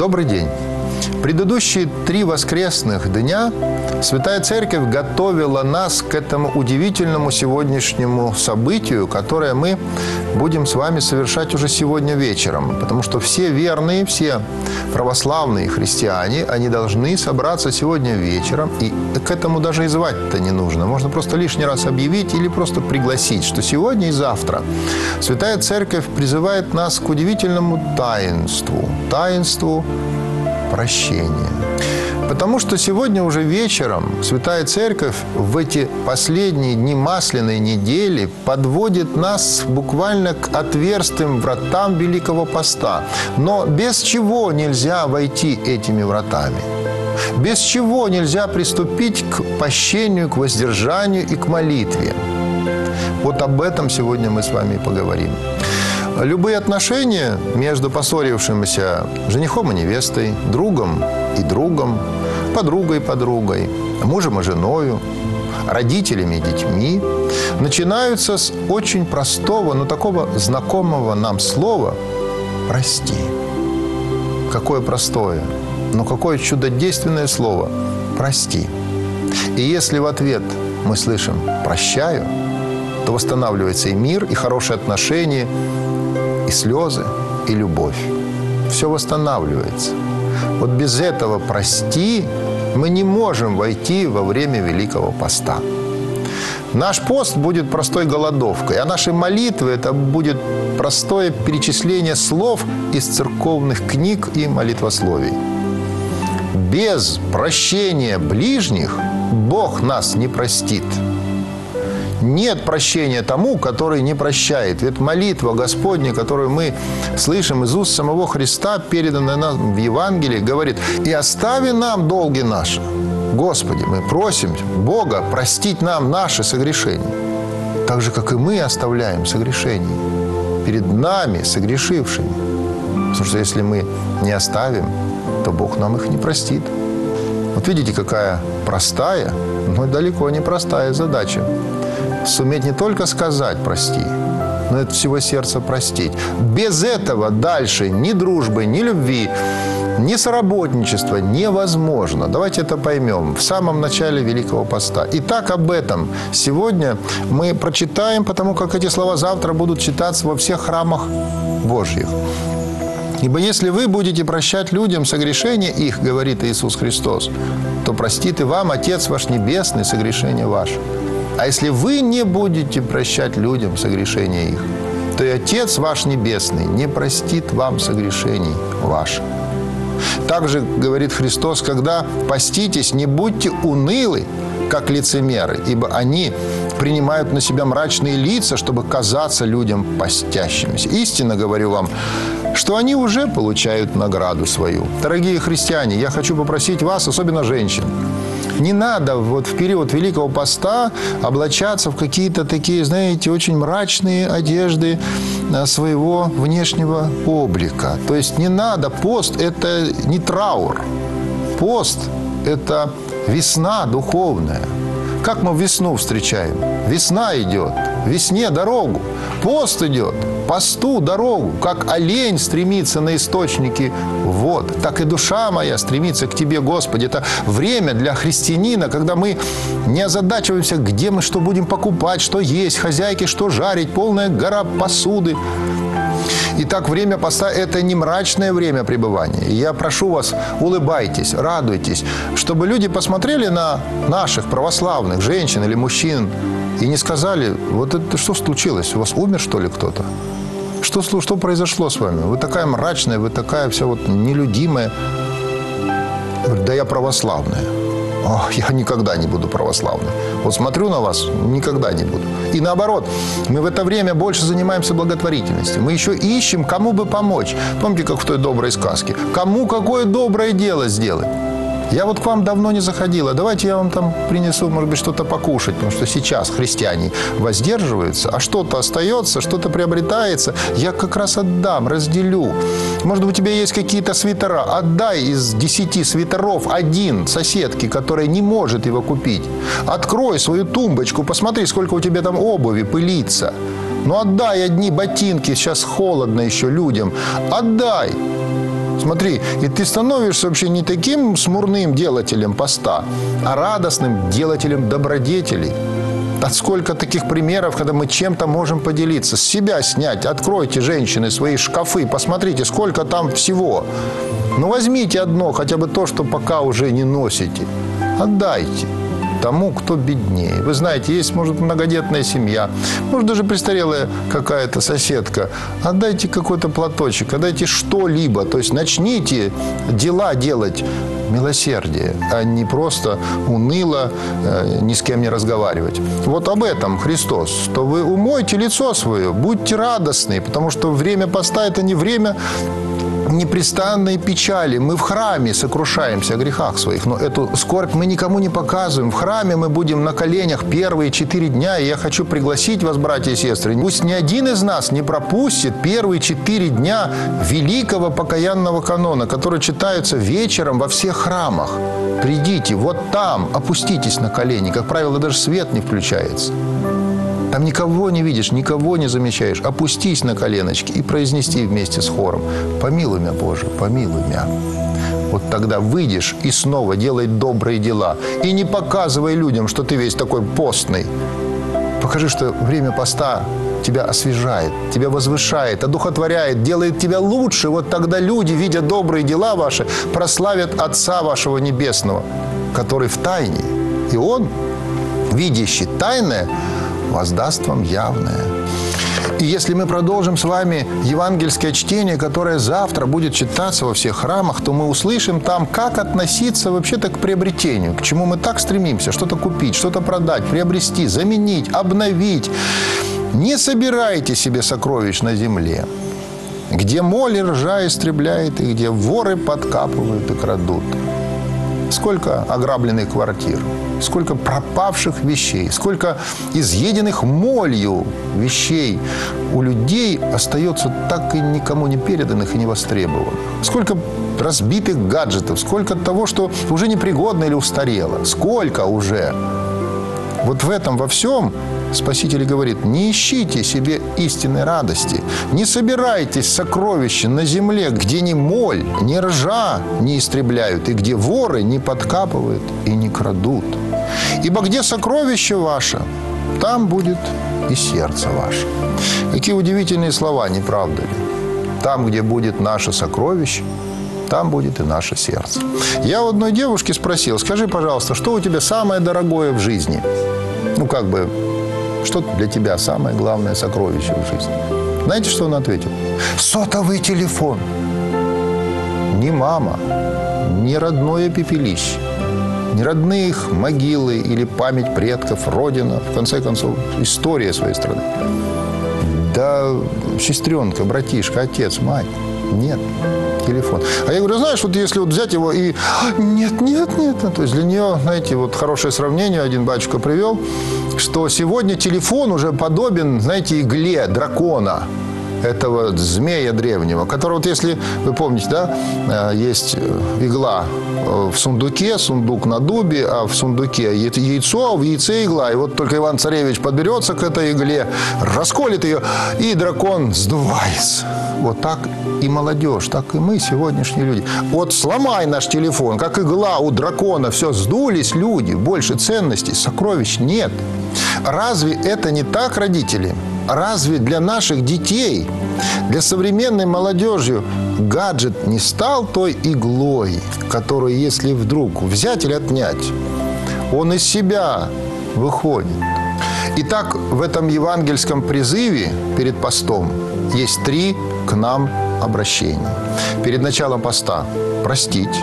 Добрый день. Предыдущие 3 воскресных дня Святая Церковь готовила нас к этому удивительному сегодняшнему событию, которое мы будем с вами совершать уже сегодня вечером. Потому что все верные, все православные христиане, они должны собраться сегодня вечером. И к этому даже и звать-то не нужно. Можно просто лишний раз объявить или просто пригласить, что сегодня и завтра Святая Церковь призывает нас к удивительному таинству. Таинству прощения. Потому что сегодня уже вечером Святая Церковь в эти последние дни Масляной недели подводит нас буквально к отверстым вратам Великого Поста. Но без чего нельзя войти этими вратами? Без чего нельзя приступить к пощению, к воздержанию и к молитве? Вот об этом сегодня мы с вами поговорим. Любые отношения между поссорившимися женихом и невестой, другом и другом, подругой и подругой, мужем и женою, родителями и детьми начинаются с очень простого, но такого знакомого нам слова «прости». Какое простое, но какое чудодейственное слово «прости». И если в ответ мы слышим «прощаю», то восстанавливается и мир, и хорошие отношения, и слезы, и любовь. Все восстанавливается. Вот без этого «прости» мы не можем войти во время Великого Поста. Наш пост будет простой голодовкой, а наши молитвы – это будет простое перечисление слов из церковных книг и молитвословий. Без прощения ближних Бог нас не простит. Нет прощения тому, который не прощает. Ведь молитва Господня, которую мы слышим из уст самого Христа, переданная нам в Евангелии, говорит: «И остави нам долги наши». Господи, мы просим Бога простить нам наши согрешения. Так же, как и мы оставляем согрешения перед нами, согрешившими. Потому что если мы не оставим, то Бог нам их не простит. Вот видите, какая простая, но далеко не простая задача. Суметь не только сказать «прости», но от всего сердца простить. Без этого дальше ни дружбы, ни любви, ни соработничества невозможно. Давайте это поймем в самом начале Великого Поста. Итак, об этом сегодня мы прочитаем, потому как эти слова завтра будут читаться во всех храмах Божьих. «Ибо если вы будете прощать людям согрешения их, — говорит Иисус Христос, — то простит и вам Отец ваш Небесный согрешения ваши. А если вы не будете прощать людям согрешения их, то и Отец ваш Небесный не простит вам согрешений ваших». Также говорит Христос: когда поститесь, не будьте унылы, как лицемеры, ибо они принимают на себя мрачные лица, чтобы казаться людям постящимися. Истинно говорю вам, что они уже получают награду свою. Дорогие христиане, я хочу попросить вас, особенно женщин, не надо вот в период Великого Поста облачаться в какие-то такие, знаете, очень мрачные одежды своего внешнего облика. То есть не надо. Пост – это не траур. Пост – это весна духовная. Как мы весну встречаем? Весна идет, весне дорогу. Пост идет, посту дорогу. Как олень стремится на источники вод, так и душа моя стремится к Тебе, Господи. Это время для христианина, когда мы не озадачиваемся, где мы что будем покупать, что есть, хозяйки, что жарить, полная гора посуды. Итак, время поста – это не мрачное время пребывания. И я прошу вас, улыбайтесь, радуйтесь, чтобы люди посмотрели на наших православных женщин или мужчин и не сказали: вот это что случилось, у вас умер, что ли, кто-то? Что произошло с вами? Вы такая мрачная, вы такая вся вот нелюдимая. Да я православная. О, я никогда не буду православной. Вот смотрю на вас, никогда не буду. И наоборот, мы в это время больше занимаемся благотворительностью. Мы еще ищем, кому бы помочь. Помните, как в той доброй сказке? Кому какое доброе дело сделать? Я вот к вам давно не заходила. Давайте я вам там принесу, может быть, что-то покушать. Потому что сейчас христиане воздерживаются, а что-то остается, что-то приобретается. Я как раз отдам, разделю. Может быть, у тебя есть какие-то свитера. Отдай из 10 свитеров один соседке, которая не может его купить. Открой свою тумбочку, посмотри, сколько у тебя там обуви пылится. Ну, отдай одни ботинки, сейчас холодно еще людям. Отдай. Смотри, и ты становишься вообще не таким смурным делателем поста, а радостным делателем добродетелей. А сколько таких примеров, когда мы чем-то можем поделиться, с себя снять. Откройте, женщины, свои шкафы, посмотрите, сколько там всего. Ну, возьмите одно, хотя бы то, что пока уже не носите. Отдайте тому, кто беднее. Вы знаете, есть, может, многодетная семья, может, даже престарелая какая-то соседка. Отдайте какой-то платочек, отдайте что-либо. То есть начните дела делать милосердие, а не просто уныло ни с кем не разговаривать. Вот об этом Христос. Что вы умойте лицо свое, будьте радостны, потому что время поста – это не время непрестанной печали. Мы в храме сокрушаемся о грехах своих, но эту скорбь мы никому не показываем. В храме мы будем на коленях первые 4 дня, и я хочу пригласить вас, братья и сестры, пусть ни один из нас не пропустит первые 4 дня великого покаянного канона, который читается вечером во всех храмах. Придите, вот там, опуститесь на колени. Как правило, даже свет не включается. Там никого не видишь, никого не замечаешь. Опустись на коленочки и произнести вместе с хором: «Помилуй меня, Боже, помилуй меня». Вот тогда выйдешь и снова делай добрые дела. И не показывай людям, что ты весь такой постный. Покажи, что время поста тебя освежает, тебя возвышает, одухотворяет, делает тебя лучше. Вот тогда люди, видя добрые дела ваши, прославят Отца вашего Небесного, который в тайне. И Он, видящий тайное, воздаст вам явное. И если мы продолжим с вами евангельское чтение, которое завтра будет читаться во всех храмах, то мы услышим там, как относиться вообще-то к приобретению, к чему мы так стремимся: что-то купить, что-то продать, приобрести, заменить, обновить. Не собирайте себе сокровищ на земле, где моль и ржа истребляет, и где воры подкапывают и крадут. Сколько ограбленных квартир, сколько пропавших вещей, сколько изъеденных молью вещей у людей остается так и никому не переданных и не востребованных. Сколько разбитых гаджетов, сколько того, что уже непригодно или устарело. Сколько уже. Вот в этом во всем Спаситель говорит: не ищите себе истинной радости, не собирайтесь сокровища на земле, где ни моль, ни ржа не истребляют, и где воры не подкапывают и не крадут. Ибо где сокровище ваше, там будет и сердце ваше. Какие удивительные слова, не правда ли? Там, где будет наше сокровище, там будет и наше сердце. Я у одной девушки спросил: скажи, пожалуйста, что у тебя самое дорогое в жизни? Ну, как бы, что для тебя самое главное сокровище в жизни? Знаете, что он ответил? Сотовый телефон. Ни мама, ни родное пепелище, ни родные могилы или память предков, родина, в конце концов, история своей страны. Да сестренка, братишка, отец, мать. Нет. Телефон. А я говорю: знаешь, вот если вот взять его и... Нет. То есть для нее, знаете, вот хорошее сравнение один батюшка привел, что сегодня телефон уже подобен, знаете, игле дракона, этого змея древнего, который, вот если вы помните, да, есть игла в сундуке, сундук на дубе, а в сундуке яйцо, в яйце игла. И вот только Иван-Царевич подберется к этой игле, расколет ее, и дракон сдувается. Вот так и молодежь, так и мы, сегодняшние люди. Вот сломай наш телефон, как игла у дракона, все, сдулись люди, больше ценностей, сокровищ нет. Разве это не так, родители? Разве для наших детей, для современной молодежи гаджет не стал той иглой, которую, если вдруг взять или отнять, он из себя выходит? Итак, в этом евангельском призыве перед постом есть 3 к нам обращения. Перед началом поста простить.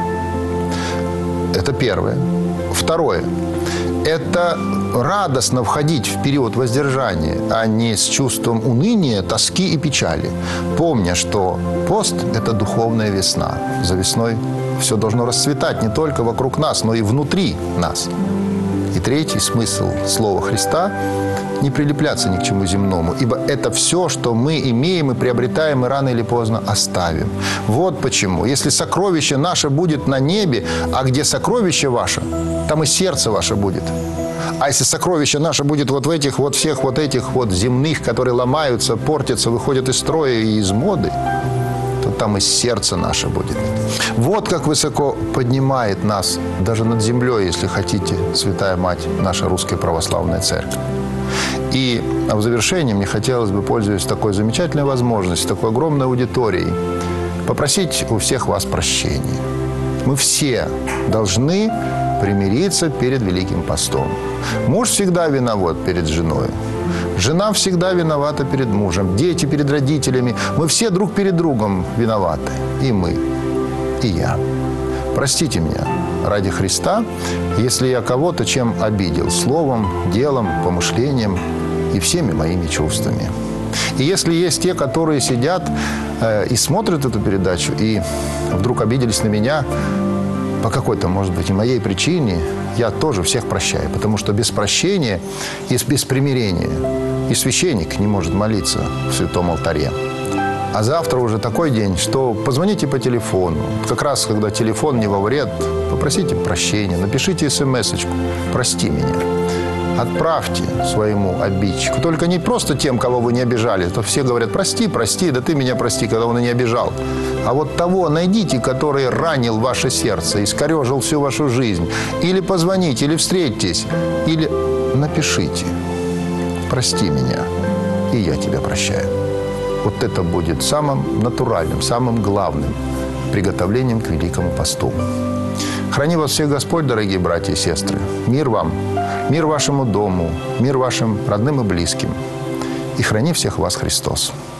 Это первое. Второе. Это радостно входить в период воздержания, а не с чувством уныния, тоски и печали. Помня, что пост – это духовная весна. За весной все должно расцветать не только вокруг нас, но и внутри нас. И третий смысл слова Христа – не прилепляться ни к чему земному, ибо это все, что мы имеем и приобретаем, и рано или поздно оставим. Вот почему. Если сокровище наше будет на небе, а где сокровище ваше, там и сердце ваше будет. А если сокровище наше будет вот в этих вот всех вот этих вот земных, которые ломаются, портятся, выходят из строя и из моды, то то там и сердце наше будет. Вот как высоко поднимает нас даже над землей, если хотите, Святая Мать, наша Русская Православная Церковь. И в завершении мне хотелось бы, пользуясь такой замечательной возможностью, такой огромной аудиторией, попросить у всех вас прощения. Мы все должны примириться перед Великим постом. Муж всегда виноват перед женой. Жена всегда виновата перед мужем. Дети перед родителями. Мы все друг перед другом виноваты. И мы, и я. Простите меня ради Христа, если я кого-то чем обидел. Словом, делом, помышлением и всеми моими чувствами. И если есть те, которые сидят и смотрят эту передачу, и вдруг обиделись на меня по какой-то, может быть, и моей причине, я тоже всех прощаю. Потому что без прощения и без примирения и священник не может молиться в святом алтаре. А завтра уже такой день, что позвоните по телефону. Как раз, когда телефон не во вред, попросите прощения, напишите смс-очку «Прости меня». Отправьте своему обидчику. Только не просто тем, кого вы не обижали. То все говорят: прости, прости, да ты меня прости, когда он и не обижал. А вот того найдите, который ранил ваше сердце, искорежил всю вашу жизнь. Или позвоните, или встретитесь, или напишите: прости меня, и я тебя прощаю. Вот это будет самым натуральным, самым главным приготовлением к Великому посту. Храни вас всех Господь, дорогие братья и сестры. Мир вам, мир вашему дому, мир вашим родным и близким. И храни всех вас Христос.